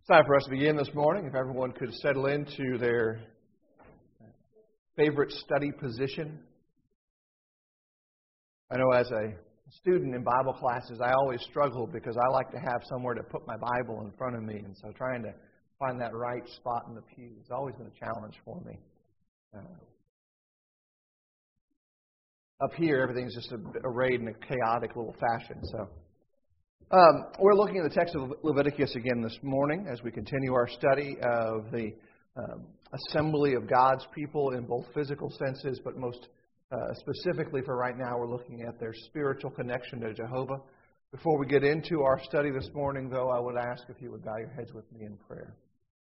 It's time for us to begin this morning. If everyone could settle into their favorite study position. I know as a student in Bible classes, I always struggle because I like to have somewhere to put my Bible in front of me. And so trying to find that right spot in the pew has always been a challenge for me. Up here, everything's just arrayed in a chaotic little fashion. So we're looking at the text of Leviticus again this morning as we continue our study of the assembly of God's people in both physical senses, but most specifically for right now, we're looking at their spiritual connection to Jehovah. Before we get into our study this morning, though, I would ask if you would bow your heads with me in prayer.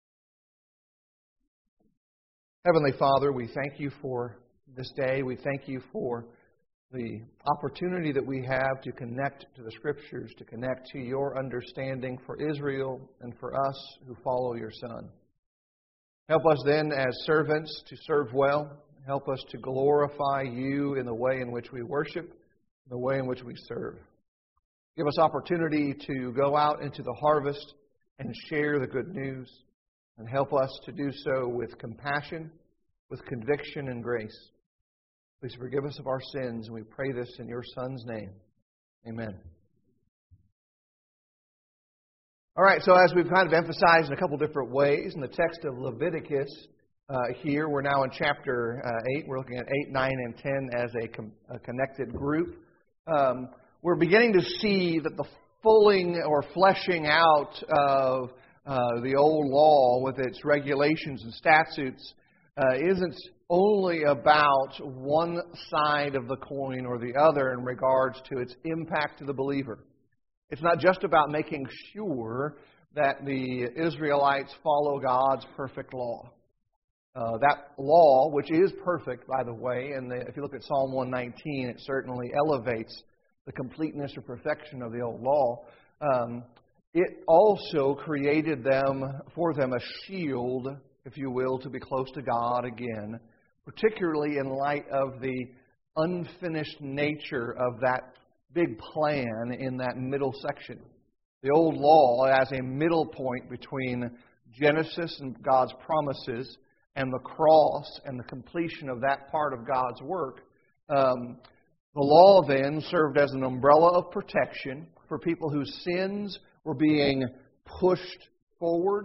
Heavenly Father, we thank you for this day. We thank you for the opportunity that we have to connect to the Scriptures, to connect to your understanding for Israel and for us who follow your Son. Help us then as servants to serve well. Help us to glorify you in the way in which we worship, in the way in which we serve. Give us opportunity to go out into the harvest and share the good news, and help us to do so with compassion, with conviction and grace. Please forgive us of our sins, and we pray this in your Son's name. Amen. All right, so as we've kind of emphasized in a couple different ways, in the text of Leviticus here, we're now in chapter 8. We're looking at 8, 9, and 10 as a connected group. We're beginning to see that the fulling or fleshing out of the old law with its regulations and statutes isn't only about one side of the coin or the other in regards to its impact to the believer. It's not just about making sure that the Israelites follow God's perfect law. That law, which is perfect, by the way, and if you look at Psalm 119, it certainly elevates the completeness or perfection of the old law. It also created for them a shield, if you will, to be close to God again, particularly in light of the unfinished nature of that big plan in that middle section. The old law as a middle point between Genesis and God's promises and the cross and the completion of that part of God's work. The law then served as an umbrella of protection for people whose sins were being pushed forward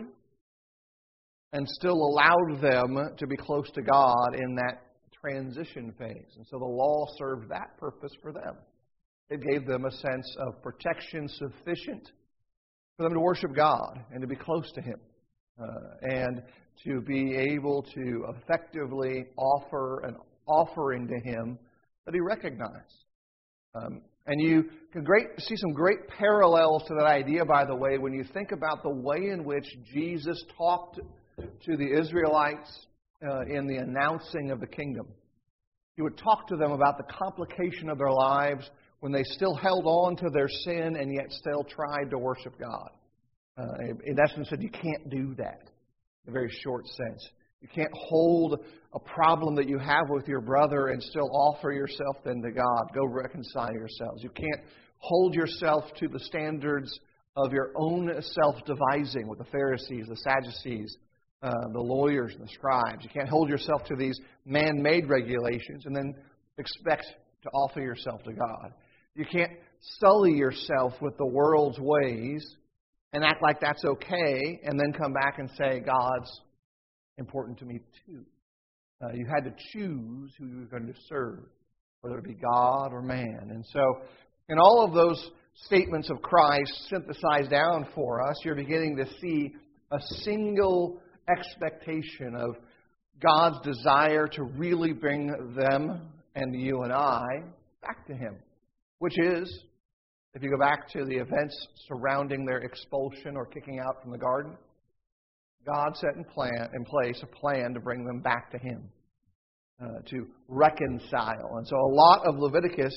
and still allowed them to be close to God in that transition phase. And so the law served that purpose for them. It gave them a sense of protection sufficient for them to worship God and to be close to Him. And to be able to effectively offer an offering to Him that He recognized. And you can see some great parallels to that idea, by the way, when you think about the way in which Jesus talked to the Israelites in the announcing of the kingdom. He would talk to them about the complication of their lives when they still held on to their sin and yet still tried to worship God. In essence, said you can't do that, in a very short sense. You can't hold a problem that you have with your brother and still offer yourself then to God. Go reconcile yourselves. You can't hold yourself to the standards of your own self-devising with the Pharisees, the Sadducees, the lawyers and the scribes. You can't hold yourself to these man-made regulations and then expect to offer yourself to God. You can't sully yourself with the world's ways and act like that's okay and then come back and say, God's important to me too. You had to choose who you were going to serve, whether it be God or man. And so, in all of those statements of Christ synthesized down for us, you're beginning to see a single expectation of God's desire to really bring them and you and I back to Him, which is, if you go back to the events surrounding their expulsion or kicking out from the garden, God set in place a plan to bring them back to Him, to reconcile. And so a lot of Leviticus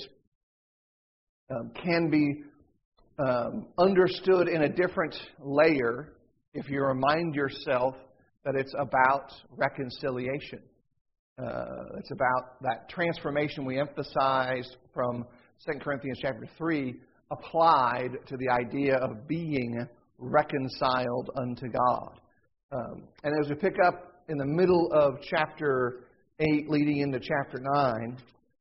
can be understood in a different layer if you remind yourself that it's about reconciliation. It's about that transformation we emphasized from 2 Corinthians chapter 3 applied to the idea of being reconciled unto God. And as we pick up in the middle of chapter 8 leading into chapter 9,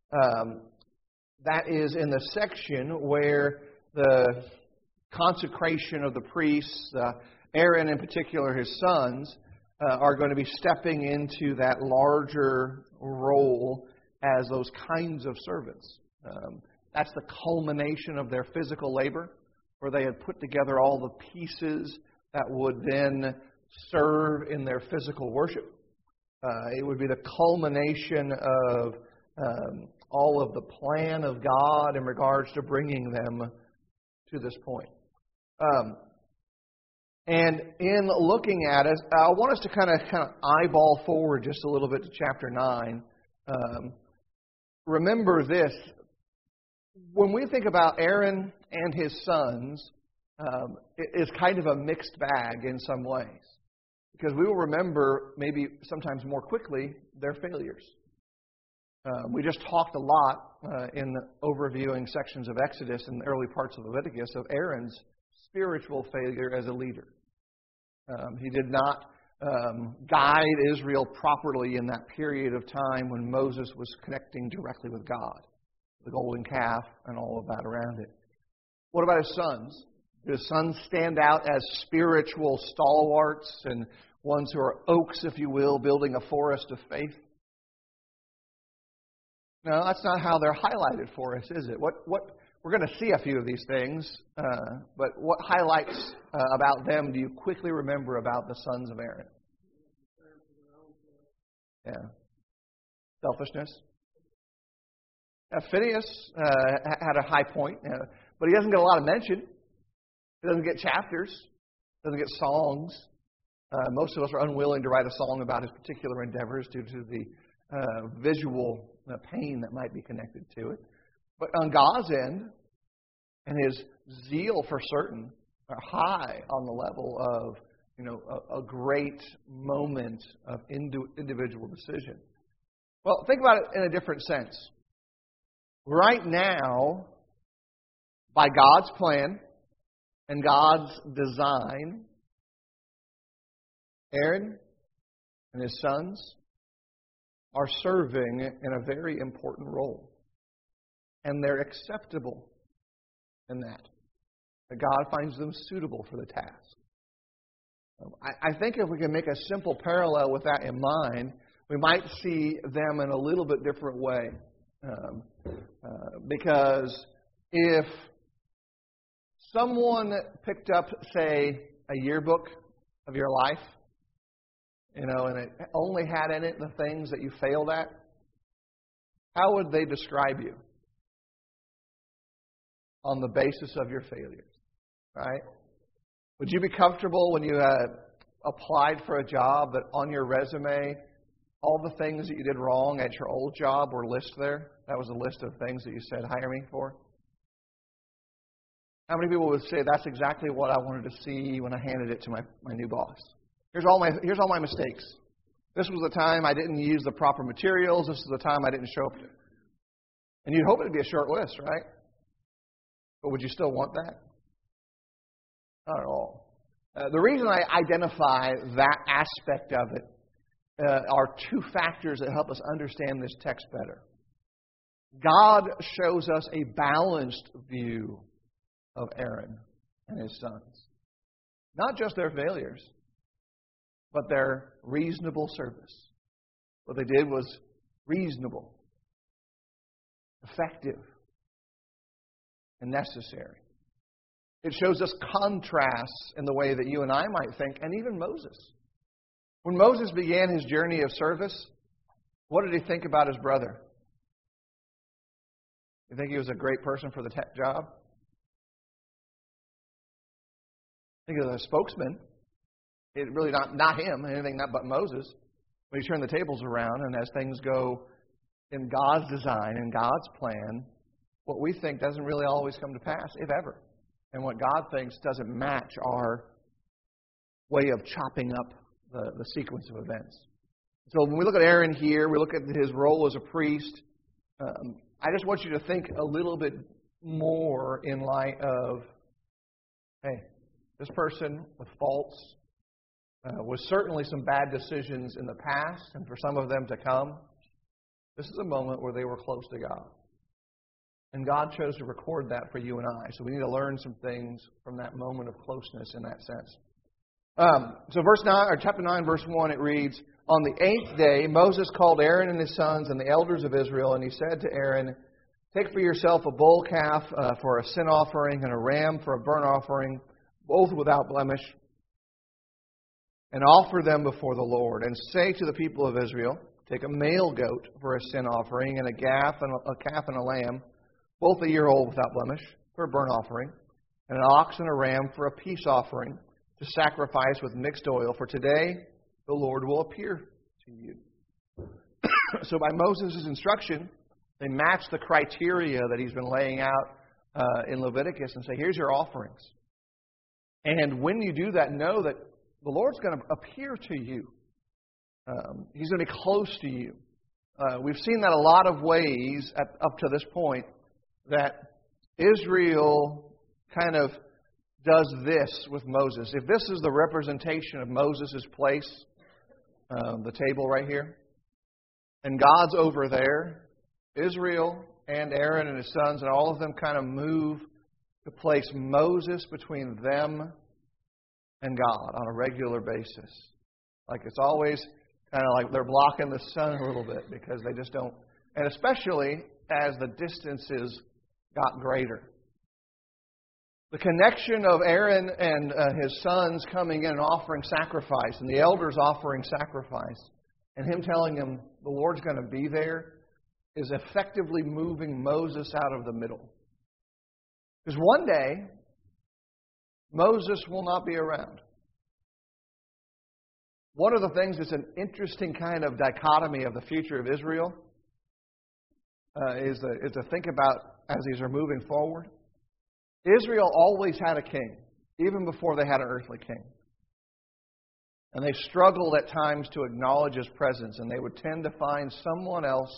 that is in the section where the consecration of the priests, Aaron in particular, his sons, are going to be stepping into that larger role as those kinds of servants. That's the culmination of their physical labor, where they had put together all the pieces that would then serve in their physical worship. It would be the culmination of all of the plan of God in regards to bringing them to this point. And in looking at it, I want us to kind of eyeball forward just a little bit to chapter 9. Remember this. When we think about Aaron and his sons, it's kind of a mixed bag in some ways. Because we will remember, maybe sometimes more quickly, their failures. We just talked a lot in overviewing sections of Exodus and the early parts of Leviticus of Aaron's spiritual failure as a leader. He did not guide Israel properly in that period of time when Moses was connecting directly with God. The golden calf and all of that around it. What about his sons? Do his sons stand out as spiritual stalwarts and ones who are oaks, if you will, building a forest of faith? No, that's not how they're highlighted for us, is it? What we're going to see a few of these things, but what highlights about them do you quickly remember about the sons of Aaron? Yeah. Selfishness. Phinehas had a high point, but he doesn't get a lot of mention. He doesn't get chapters. Doesn't get songs. Most of us are unwilling to write a song about his particular endeavors due to the visual pain that might be connected to it. But on God's end, and his zeal for certain, are high on the level of a great moment of individual decision. Well, think about it in a different sense. Right now, by God's plan and God's design, Aaron and his sons are serving in a very important role. And they're acceptable in that. That God finds them suitable for the task. I think if we can make a simple parallel with that in mind, we might see them in a little bit different way. Because if someone picked up, say, a yearbook of your life, and it only had in it the things that you failed at, how would they describe you? On the basis of your failures, right? Would you be comfortable when you applied for a job that on your resume, all the things that you did wrong at your old job were listed there? That was a list of things that you said, hire me for. How many people would say that's exactly what I wanted to see when I handed it to my new boss? Here's all my mistakes. This was the time I didn't use the proper materials. This is the time I didn't show up. And you'd hope it'd be a short list, right? But would you still want that? Not at all. The reason I identify that aspect of it are two factors that help us understand this text better. God shows us a balanced view of Aaron and his sons. Not just their failures, but their reasonable service. What they did was reasonable, effective, and necessary. It shows us contrasts in the way that you and I might think, and even Moses. When Moses began his journey of service, what did he think about his brother? You think he was a great person for the job? I think he was a spokesman. It really not him, anything but Moses. But he turned the tables around, and as things go in God's design and God's plan, what we think doesn't really always come to pass, if ever. And what God thinks doesn't match our way of chopping up the sequence of events. So when we look at Aaron here, we look at his role as a priest. I just want you to think a little bit more in light of, hey, This person with faults, with certainly some bad decisions in the past, and for some of them to come, this is a moment where they were close to God. And God chose to record that for you and I. So we need to learn some things from that moment of closeness in that sense. So chapter 9, verse 1, it reads, "On the 8th day, Moses called Aaron and his sons and the elders of Israel, and he said to Aaron, 'Take for yourself a bull calf for a sin offering and a ram for a burnt offering, both without blemish, and offer them before the Lord. And say to the people of Israel, take a male goat for a sin offering and a calf and a lamb, both a year old without blemish, for a burnt offering, and an ox and a ram for a peace offering, to sacrifice with mixed oil. For today the Lord will appear to you.'" So by Moses' instruction, they match the criteria that he's been laying out in Leviticus and say, here's your offerings. And when you do that, know that the Lord's going to appear to you. He's going to be close to you. We've seen that a lot of ways up to this point, that Israel kind of does this with Moses. If this is the representation of Moses' place, the table right here, and God's over there, Israel and Aaron and his sons and all of them kind of move to place Moses between them and God on a regular basis. Like it's always kind of like they're blocking the sun a little bit because they just don't, and especially as the distances got greater. The connection of Aaron and his sons coming in and offering sacrifice, and the elders offering sacrifice, and him telling them the Lord's going to be there, is effectively moving Moses out of the middle. Because one day, Moses will not be around. One of the things that's an interesting kind of dichotomy of the future of Israel is to think about as these are moving forward. Israel always had a king, even before they had an earthly king. And they struggled at times to acknowledge His presence, and they would tend to find someone else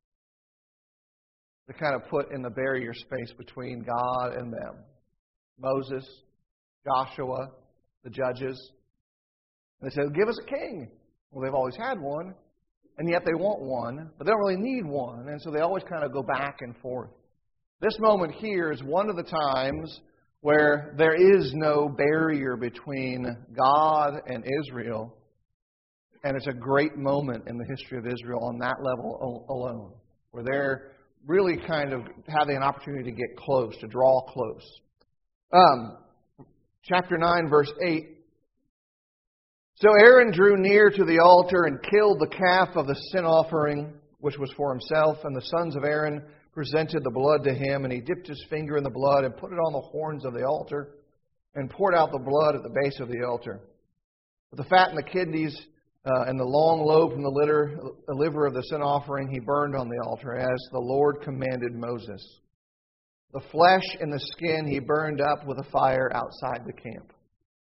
to kind of put in the barrier space between God and them. Moses, Joshua, the judges. And they said, give us a king. Well, they've always had one, and yet they want one, but they don't really need one, and so they always kind of go back and forth. This moment here is one of the times where there is no barrier between God and Israel, and it's a great moment in the history of Israel on that level alone, where they're really kind of having an opportunity to get close, to draw close. Chapter 9, verse 8. "So Aaron drew near to the altar and killed the calf of the sin offering, which was for himself, and the sons of Aaron presented the blood to him, and he dipped his finger in the blood and put it on the horns of the altar and poured out the blood at the base of the altar. With the fat and the kidneys and the long lobe from the liver of the sin offering he burned on the altar, as the Lord commanded Moses. The flesh and the skin he burned up with a fire outside the camp."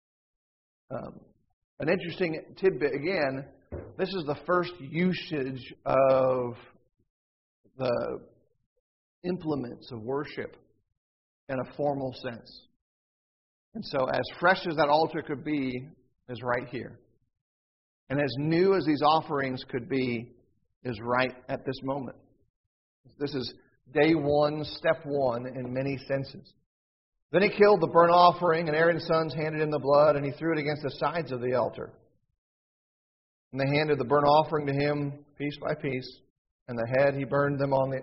An interesting tidbit, again, this is the first usage of the implements of worship in a formal sense. And so as fresh as that altar could be is right here. And as new as these offerings could be is right at this moment. This is day one, step one in many senses. "Then he killed the burnt offering, and Aaron's sons handed him the blood, and he threw it against the sides of the altar. And they handed the burnt offering to him piece by piece, and the head he burned them on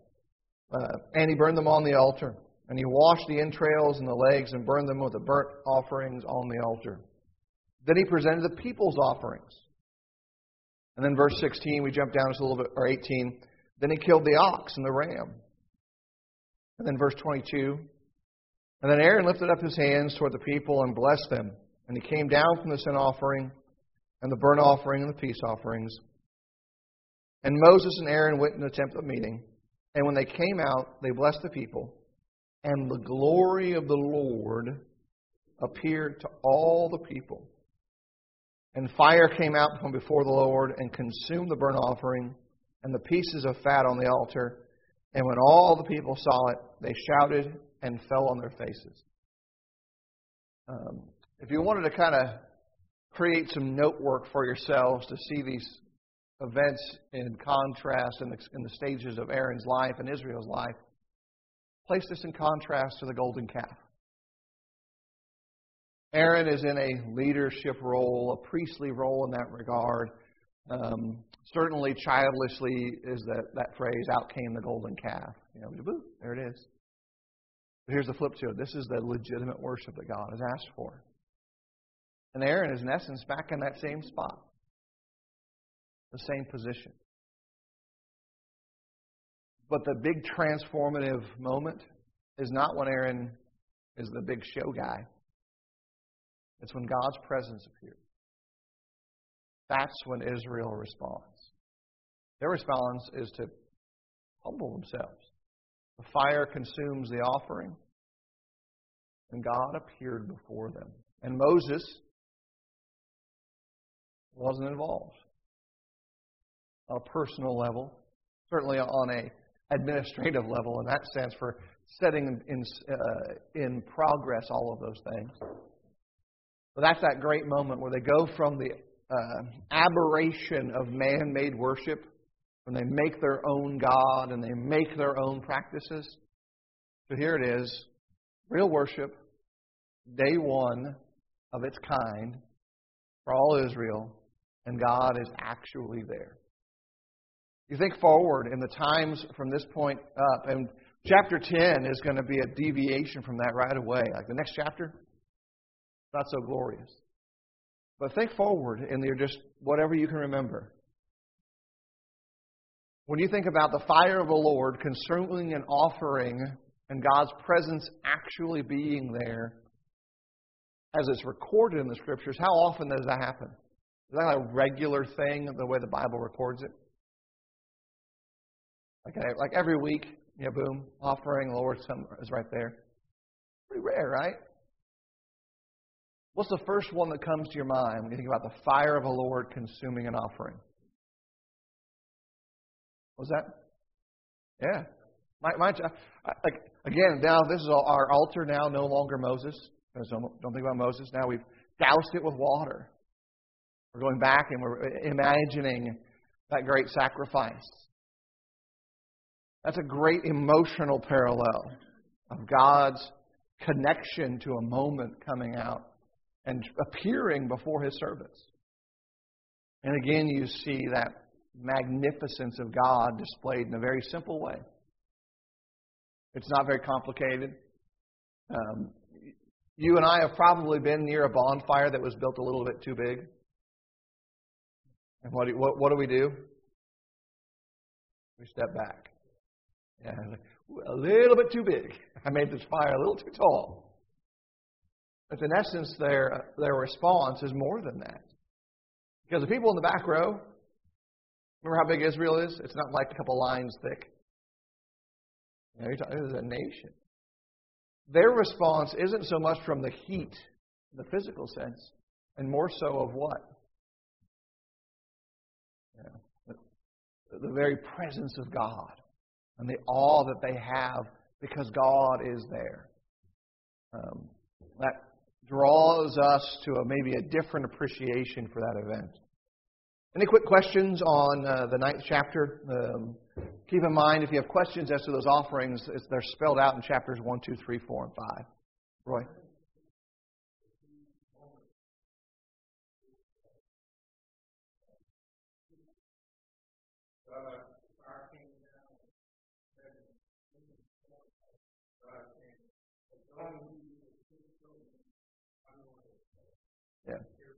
the altar. And he washed the entrails and the legs and burned them with the burnt offerings on the altar. Then he presented the people's offerings." And then verse 16, we jump down just a little bit, or 18. "Then he killed the ox and the ram." And then verse 22. "And then Aaron lifted up his hands toward the people and blessed them. And he came down from the sin offering and the burnt offering and the peace offerings. And Moses and Aaron went in the tent of meeting. And when they came out, they blessed the people. And the glory of the Lord appeared to all the people. And fire came out from before the Lord and consumed the burnt offering and the pieces of fat on the altar. And when all the people saw it, they shouted and fell on their faces." If you wanted to kind of create some note work for yourselves to see these events in contrast in the stages of Aaron's life and Israel's life, place this in contrast to the golden calf. Aaron is in a leadership role, a priestly role in that regard. Certainly, childishly is that phrase, out came the golden calf. Boo, there it is. But here's the flip to it. This is the legitimate worship that God has asked for. And Aaron is, in essence, back in that same spot, the same position. But the big transformative moment is not when Aaron is the big show guy. It's when God's presence appears. That's when Israel responds. Their response is to humble themselves. The fire consumes the offering, and God appeared before them. And Moses wasn't involved on a personal level, certainly on an administrative level in that sense, for setting in progress all of those things. But that's that great moment where they go from the aberration of man-made worship, when they make their own God and they make their own practices. So here it is, real worship, day one of its kind for all Israel, and God is actually there. You think forward in the times from this point up, and chapter 10 is going to be a deviation from that right away. Like the next chapter, not so glorious. But think forward in just whatever you can remember. When you think about the fire of the Lord consuming an offering and God's presence actually being there, as it's recorded in the Scriptures, how often does that happen? Is that a regular thing, the way the Bible records it? Like every week, boom, offering, the Lord is right there. Pretty rare, right? What's the first one that comes to your mind when you think about the fire of the Lord consuming an offering? What was that? Yeah. Again, now this is our altar now, no longer Moses. Don't think about Moses. Now we've doused it with water. We're going back and we're imagining that great sacrifice. That's a great emotional parallel of God's connection to a moment coming out and appearing before His servants. And again, you see that magnificence of God displayed in a very simple way. It's not very complicated. You and I have probably been near a bonfire that was built a little bit too big. And what do? We step back. Yeah, a little bit too big. I made this fire a little too tall. But in essence, their response is more than that. Because the people in the back row, remember how big Israel is? It's not like a couple lines thick. This is a nation. Their response isn't so much from the heat, in the physical sense, and more so of what? The very presence of God and the awe that they have because God is there. That draws us to maybe a different appreciation for that event. Any quick questions on the 9th chapter? Keep in mind, if you have questions as to those offerings, they're spelled out in chapters 1, 2, 3, 4, and 5. Roy? Yeah.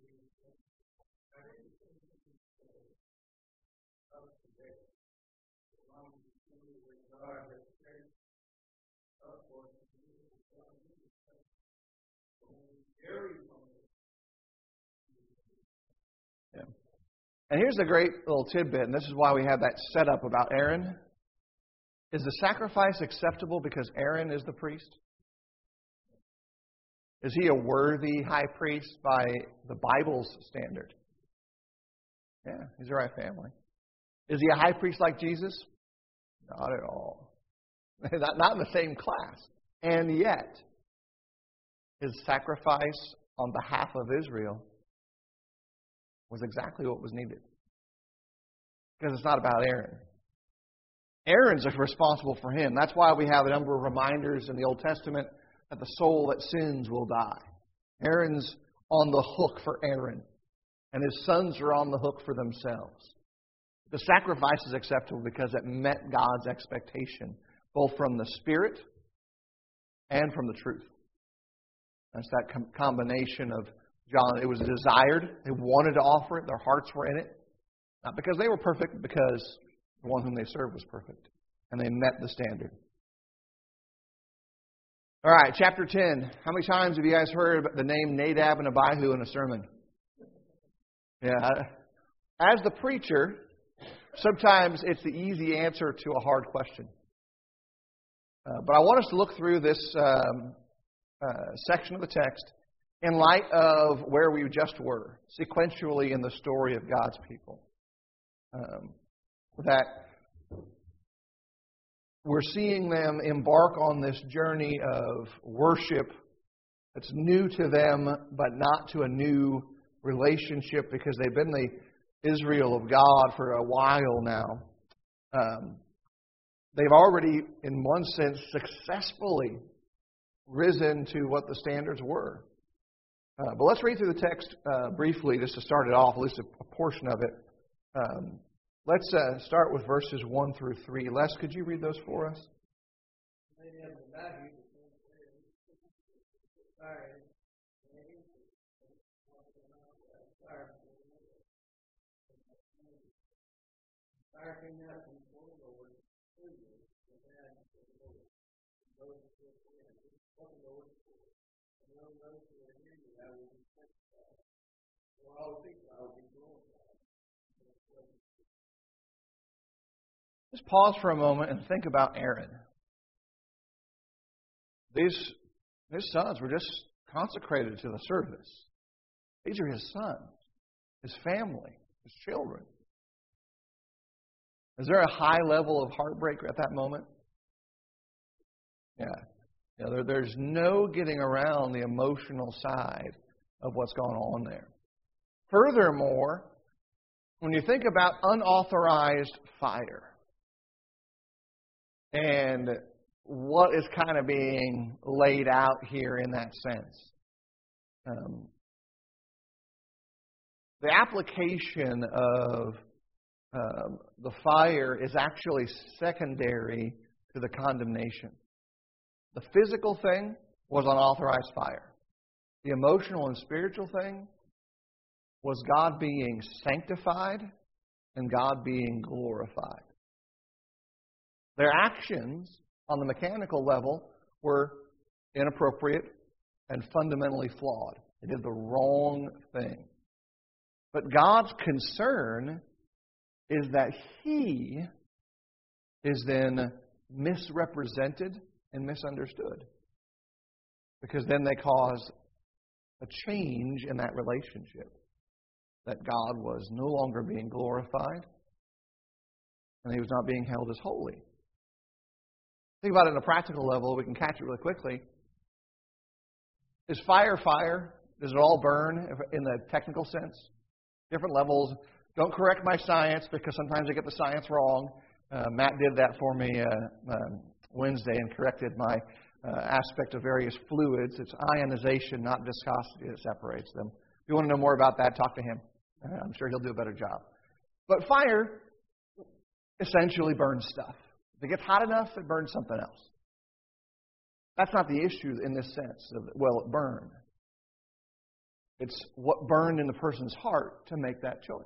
Yeah. And here's a great little tidbit, and this is why we have that setup about Aaron. Is the sacrifice acceptable because Aaron is the priest? Is he a worthy high priest by the Bible's standard? Yeah, he's the right family. Is he a high priest like Jesus? Not at all. Not in the same class. And yet, his sacrifice on behalf of Israel was exactly what was needed. Because it's not about Aaron. Aaron's responsible for him. That's why we have a number of reminders in the Old Testament that the soul that sins will die. Aaron's on the hook for Aaron, and his sons are on the hook for themselves. The sacrifice is acceptable because it met God's expectation, both from the Spirit and from the truth. That's that combination of John. It was desired. They wanted to offer it. Their hearts were in it. Not because they were perfect, but because the one whom they served was perfect. And they met the standard. All right, chapter 10. How many times have you guys heard about the name Nadab and Abihu in a sermon? Yeah. As the preacher, sometimes it's the easy answer to a hard question. But I want us to look through this section of the text in light of where we just were, sequentially in the story of God's people. That we're seeing them embark on this journey of worship that's new to them, but not to a new relationship, because they've been the Israel of God for a while now. They've already, in one sense, successfully risen to what the standards were. But let's read through the text briefly, just to start it off, at least a portion of it. Let's start with verses 1 through 3. Les, could you read those for us? Just pause for a moment and think about Aaron. His sons were just consecrated to the service. These are his sons, his family, his children. Is there a high level of heartbreak at that moment? Yeah. There's no getting around the emotional side of what's going on there. Furthermore, when you think about unauthorized fire, and what is kind of being laid out here in that sense. The application of the fire is actually secondary to the condemnation. The physical thing was unauthorized fire. The emotional and spiritual thing was God being sanctified and God being glorified. Their actions on the mechanical level were inappropriate and fundamentally flawed. They did the wrong thing. But God's concern is that He is then misrepresented and misunderstood. Because then they cause a change in that relationship. That God was no longer being glorified and He was not being held as holy. Think about it on a practical level. We can catch it really quickly. Is fire fire? Does it all burn in the technical sense? Different levels. Don't correct my science, because sometimes I get the science wrong. Matt did that for me Wednesday and corrected my aspect of various fluids. It's ionization, not viscosity, that separates them. If you want to know more about that, talk to him. I'm sure he'll do a better job. But fire essentially burns stuff. If it gets hot enough, it burns something else. That's not the issue in this sense of, well, it burned. It's what burned in the person's heart to make that choice.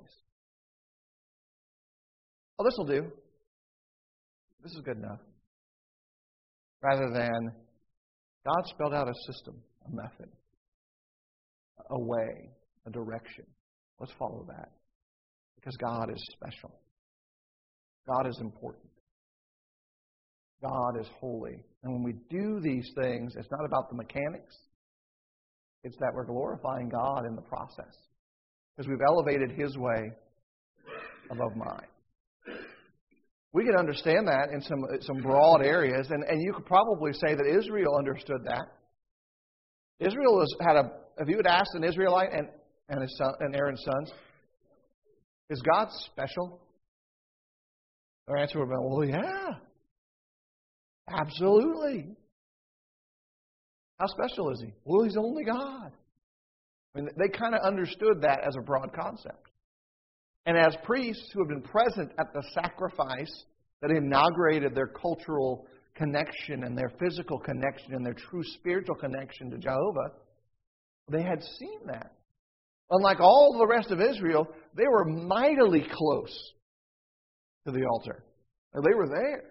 Oh, this will do. This is good enough. Rather than God spelled out a system, a method, a way, a direction. Let's follow that. Because God is special. God is important. God is holy. And when we do these things, it's not about the mechanics. It's that we're glorifying God in the process. Because we've elevated His way above mine. We can understand that in some broad areas. And you could probably say that Israel understood that. Israel had if you would ask an Israelite and his son, and Aaron's sons, is God special? Their answer would have been, well, yeah. Absolutely. How special is He? Well, He's only God. I mean, they kind of understood that as a broad concept. And as priests who have been present at the sacrifice that inaugurated their cultural connection and their physical connection and their true spiritual connection to Jehovah, they had seen that. Unlike all the rest of Israel, they were mightily close to the altar. They were there.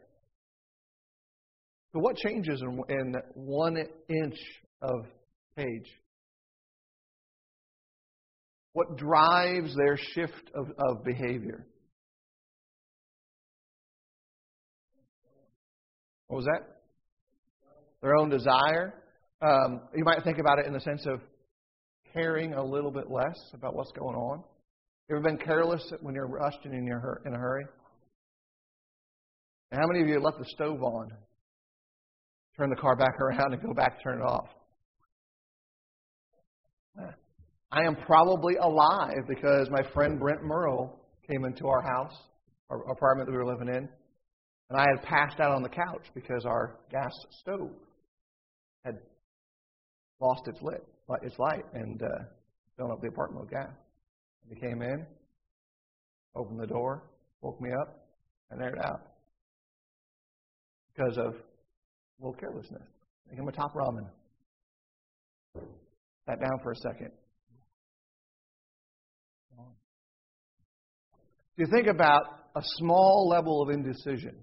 So what changes in 1 inch of page? What drives their shift of behavior? What was that? Their own desire. You might think about it in the sense of caring a little bit less about what's going on. You ever been careless when you're rushed and you're in a hurry? And how many of you left the stove on? Turn the car back around and go back and turn it off? I am probably alive because my friend Brent Murrow came into our house, our apartment that we were living in, and I had passed out on the couch because our gas stove had lost its light and filled up the apartment with gas. He came in, opened the door, woke me up, and aired out because of a little carelessness. Make him a top ramen. Sat down for a second. You think about a small level of indecision.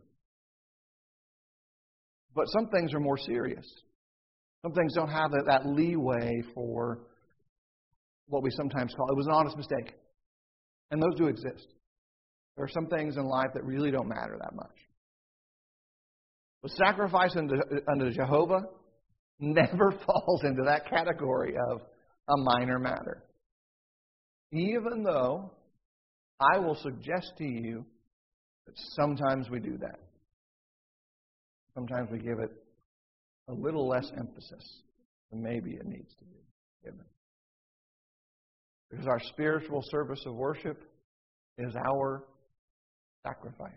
But some things are more serious. Some things don't have that leeway for what we sometimes call, it was an honest mistake. And those do exist. There are some things in life that really don't matter that much. But sacrifice unto Jehovah never falls into that category of a minor matter. Even though I will suggest to you that sometimes we do that. Sometimes we give it a little less emphasis than maybe it needs to be given. Because our spiritual service of worship is our sacrifice.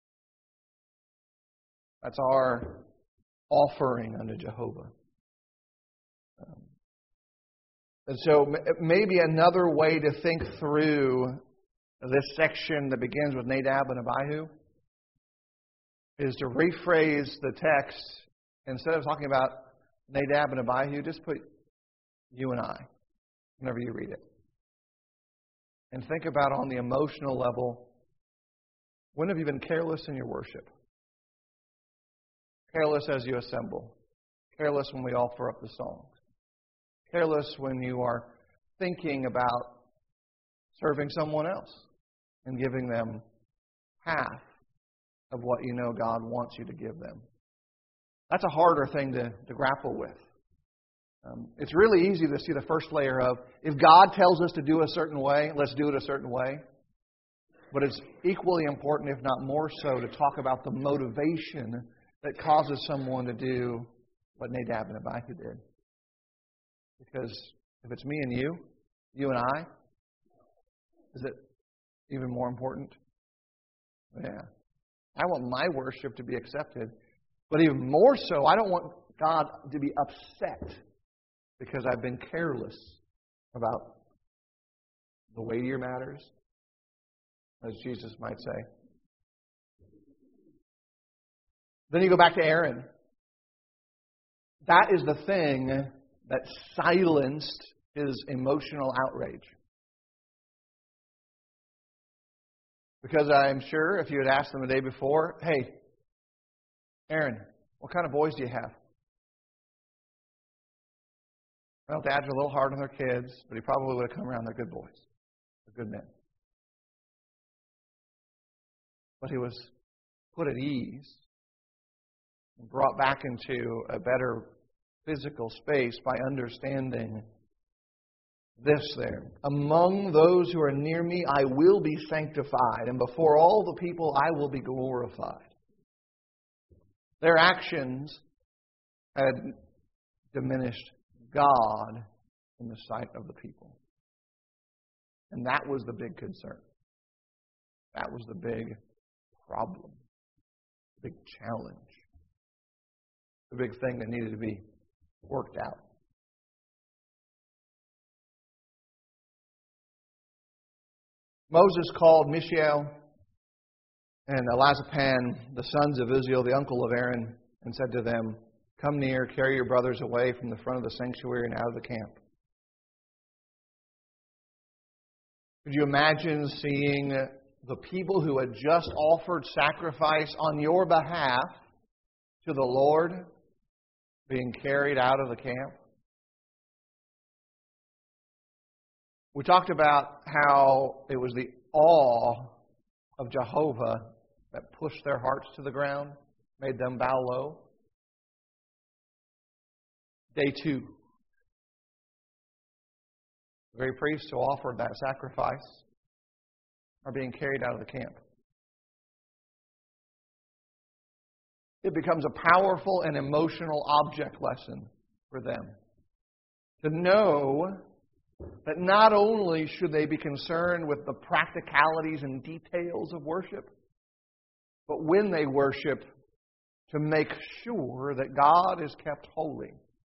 That's our offering unto Jehovah. And so maybe another way to think through this section that begins with Nadab and Abihu is to rephrase the text. Instead of talking about Nadab and Abihu, just put you and I whenever you read it. And think about on the emotional level, when have you been careless in your worship? Careless as you assemble. Careless when we offer up the songs. Careless when you are thinking about serving someone else and giving them half of what you know God wants you to give them. That's a harder thing to grapple with. It's really easy to see the first layer of, if God tells us to do a certain way, let's do it a certain way. But it's equally important, if not more so, to talk about the motivation that causes someone to do what Nadab and Abihu did. Because if it's me and you and I, is it even more important? Yeah. I want my worship to be accepted. But even more so, I don't want God to be upset because I've been careless about the weightier matters, as Jesus might say. Then you go back to Aaron. That is the thing that silenced his emotional outrage. Because I'm sure if you had asked them the day before, hey, Aaron, what kind of boys do you have? Well, dads are a little hard on their kids, but he probably would have come around. They're good boys. They're good men. But he was put at ease and brought back into a better physical space by understanding this there. Among those who are near me, I will be sanctified, and before all the people, I will be glorified. Their actions had diminished God in the sight of the people. And that was the big concern. That was the big problem, the big challenge, the big thing that needed to be worked out. Moses called Mishael and Elazaphan, the sons of Uzziel, the uncle of Aaron, and said to them, "Come near, carry your brothers away from the front of the sanctuary and out of the camp." Could you imagine seeing the people who had just offered sacrifice on your behalf to the Lord being carried out of the camp? We talked about how it was the awe of Jehovah that pushed their hearts to the ground, made them bow low. Day 2. The very priests who offered that sacrifice are being carried out of the camp. It becomes a powerful and emotional object lesson for them to know that not only should they be concerned with the practicalities and details of worship, but when they worship, to make sure that God is kept holy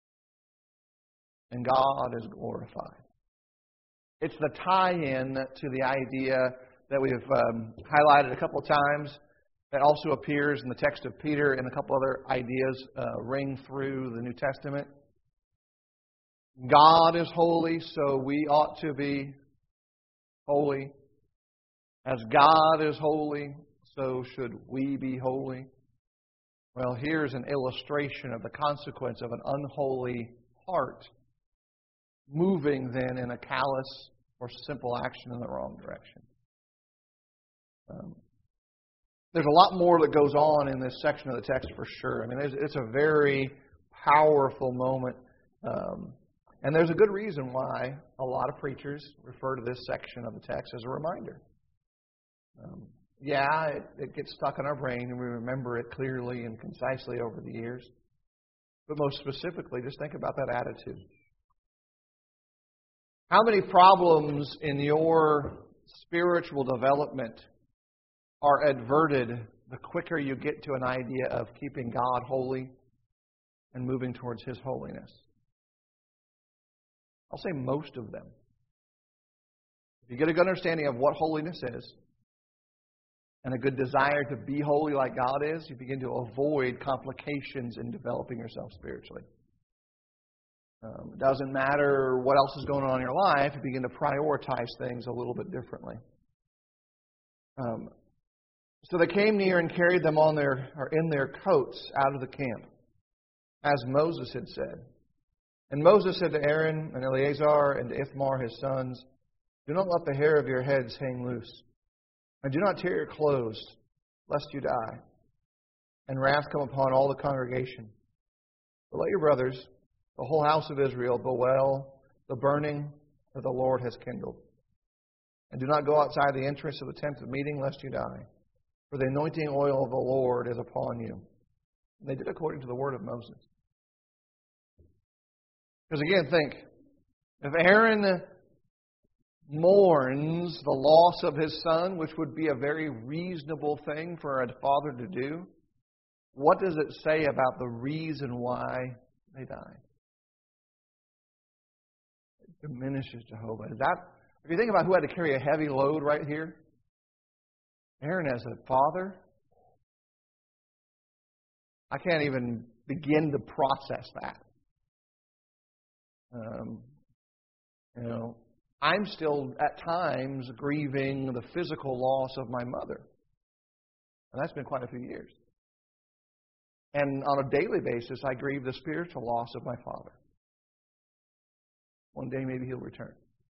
and God is glorified. It's the tie-in to the idea that we've highlighted a couple of times that also appears in the text of Peter, and a couple other ideas ring through the New Testament. God is holy, so we ought to be holy. As God is holy, so should we be holy. Well, here's an illustration of the consequence of an unholy heart moving then in a callous or simple action in the wrong direction. There's a lot more that goes on in this section of the text for sure. I mean, it's a very powerful moment. And there's a good reason why a lot of preachers refer to this section of the text as a reminder. It gets stuck in our brain and we remember it clearly and concisely over the years. But most specifically, just think about that attitude. How many problems in your spiritual development are adverted the quicker you get to an idea of keeping God holy and moving towards His holiness? I'll say most of them. If you get a good understanding of what holiness is and a good desire to be holy like God is, you begin to avoid complications in developing yourself spiritually. It doesn't matter what else is going on in your life, you begin to prioritize things a little bit differently. So they came near and carried them in their coats out of the camp, as Moses had said. And Moses said to Aaron and Eleazar and to Ithamar his sons, "Do not let the hair of your heads hang loose, and do not tear your clothes, lest you die, and wrath come upon all the congregation. But let your brothers, the whole house of Israel, bewail the burning that the Lord has kindled. And do not go outside the entrance of the tent of meeting, lest you die. For the anointing oil of the Lord is upon you." And they did according to the word of Moses. Because again, think, if Aaron mourns the loss of his son, which would be a very reasonable thing for a father to do, what does it say about the reason why they died? It diminishes Jehovah. If you think about who had to carry a heavy load right here, Aaron as a father, I can't even begin to process that. I'm still at times grieving the physical loss of my mother. And that's been quite a few years. And on a daily basis, I grieve the spiritual loss of my father. One day maybe he'll return.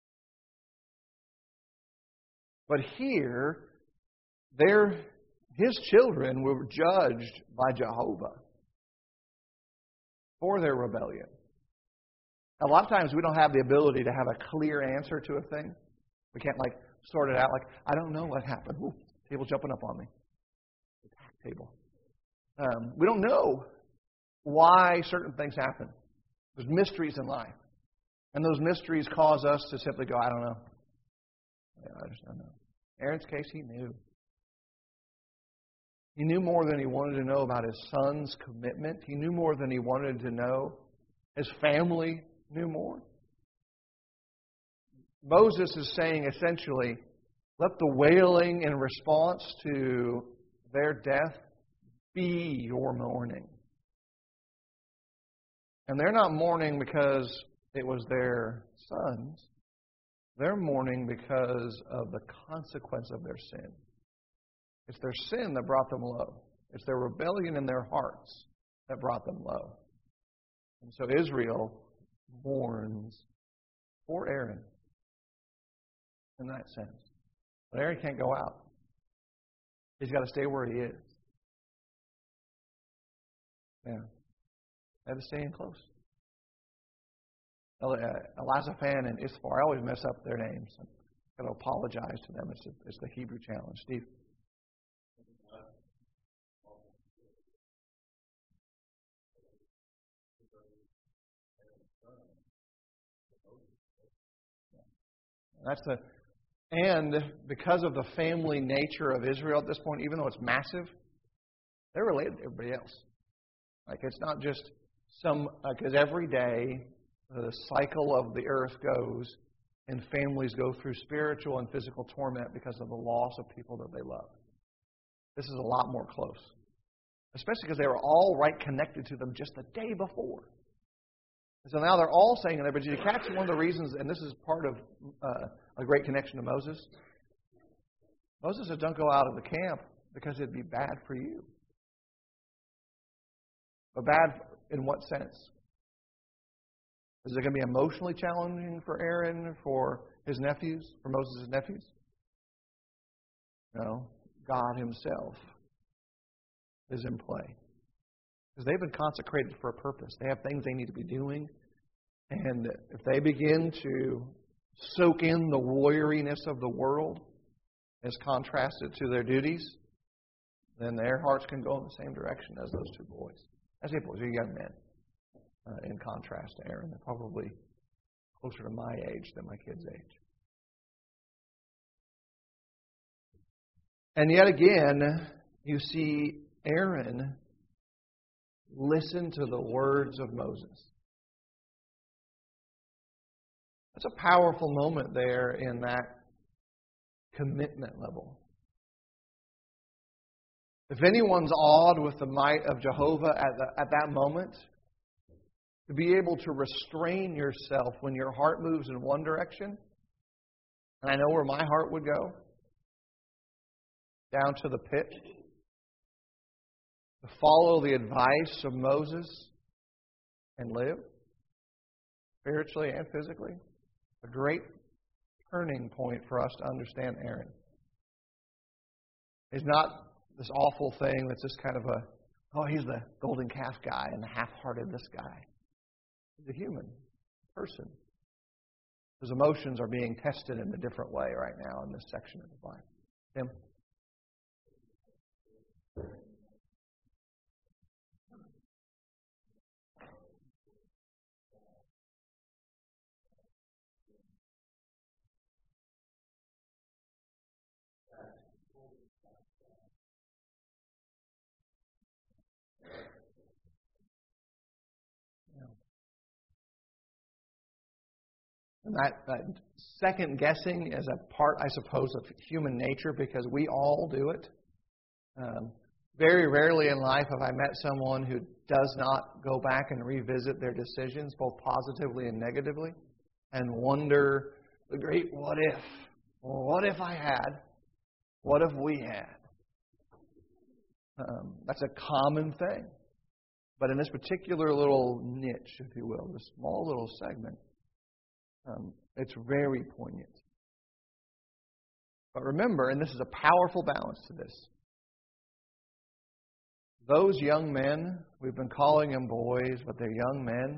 But here, his children were judged by Jehovah for their rebellion. A lot of times we don't have the ability to have a clear answer to a thing. We can't sort it out I don't know what happened. Ooh, table jumping up on me. The table. We don't know why certain things happen. There's mysteries in life. And those mysteries cause us to simply go, I don't know. Yeah, I just don't know. Aaron's case, he knew. He knew more than he wanted to know about his son's commitment. He knew more than he wanted to know. His family knew more. Moses is saying essentially, let the wailing in response to their death be your mourning. And they're not mourning because it was their sons. They're mourning because of the consequence of their sin. It's their sin that brought them low. It's their rebellion in their hearts that brought them low. And so Israel mourns for Aaron in that sense. But Aaron can't go out. He's got to stay where he is. Yeah. They have to stay in close. Elazaphan and Issachar, I always mess up their names. I've got to apologize to them. It's the Hebrew challenge. Steve? And because of the family nature of Israel at this point, even though it's massive, they're related to everybody else. Like, it's not just because every day the cycle of the earth goes and families go through spiritual and physical torment because of the loss of people that they love. This is a lot more close. Especially because they were all right connected to them just the day before. So now they're all saying in there, but did you catch one of the reasons, and this is part of a great connection to Moses? Moses said, don't go out of the camp because it'd be bad for you. But bad in what sense? Is it going to be emotionally challenging for Aaron, for his nephews, for Moses' nephews? No. God Himself is in play. Because they've been consecrated for a purpose. They have things they need to be doing. And if they begin to soak in the weariness of the world as contrasted to their duties, then their hearts can go in the same direction as those two boys. I say boys, they're young men. In contrast to Aaron, they're probably closer to my age than my kid's age. And yet again, you see Aaron listen to the words of Moses. That's a powerful moment there in that commitment level. If anyone's awed with the might of Jehovah at that moment, to be able to restrain yourself when your heart moves in one direction, and I know where my heart would go, down to the pit, to follow the advice of Moses and live, spiritually and physically, a great turning point for us to understand Aaron. It's not this awful thing that's just kind of he's the golden calf guy and the half-hearted this guy. He's a human person. His emotions are being tested in a different way right now in this section of the Bible. Tim? And that second guessing is a part, I suppose, of human nature because we all do it. Very rarely in life have I met someone who does not go back and revisit their decisions, both positively and negatively, and wonder the great what if. Well, what if I had? What if we had? That's a common thing. But in this particular little niche, if you will, this small little segment, it's very poignant. But remember, and this is a powerful balance to this, those young men, we've been calling them boys, but they're young men,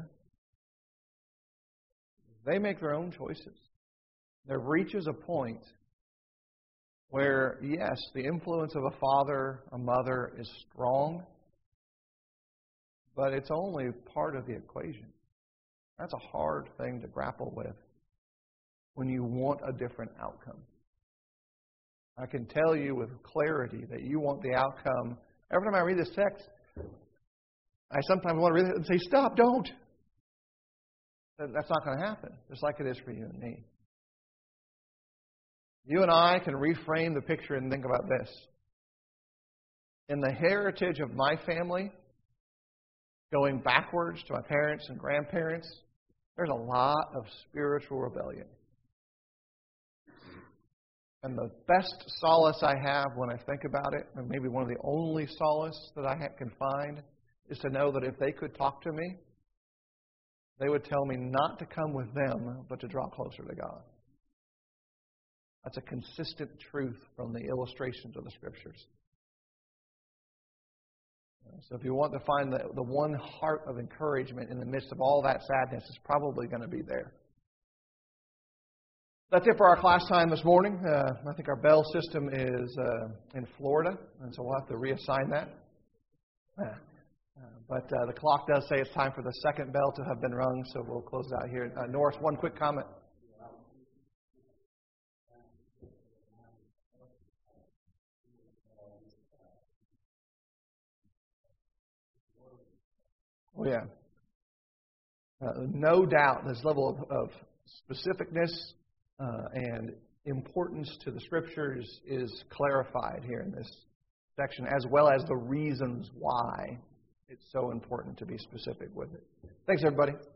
they make their own choices. There reaches a point where, yes, the influence of a father, a mother is strong, but it's only part of the equation. That's a hard thing to grapple with when you want a different outcome. I can tell you with clarity that you want the outcome. Every time I read this text, I sometimes want to read it and say, stop, don't. That's not going to happen, just like it is for you and me. You and I can reframe the picture and think about this. In the heritage of my family, going backwards to my parents and grandparents, there's a lot of spiritual rebellion. And the best solace I have when I think about it, and maybe one of the only solace that I can find, is to know that if they could talk to me, they would tell me not to come with them, but to draw closer to God. That's a consistent truth from the illustrations of the Scriptures. So if you want to find the one heart of encouragement in the midst of all that sadness, it's probably going to be there. That's it for our class time this morning. I think our bell system is in Florida, and so we'll have to reassign that. But the clock does say it's time for the second bell to have been rung, so we'll close it out here. Norris, one quick comment. Oh, yeah. No doubt this level of specificness and importance to the Scriptures is clarified here in this section, as well as the reasons why it's so important to be specific with it. Thanks, everybody.